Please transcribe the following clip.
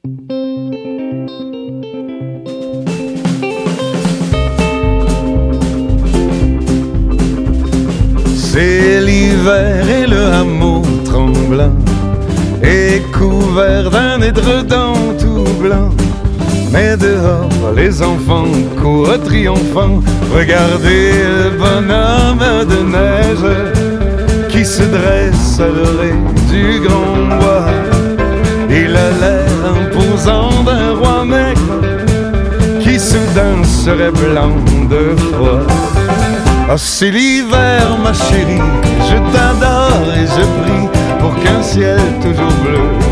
C'est l'hiver et le hameau tremblant est couvert d'un édredon tout blanc. Mais dehors, les enfants courent triomphants. Regardez le bonhomme de neige qui se dresse à l'orée du grand bois. Il a l'air imposant d'un roi maigre qui soudain serait blanc de froid. Ah, c'est l'hiver, ma chérie, je t'adore et je prie pour qu'un ciel toujours bleu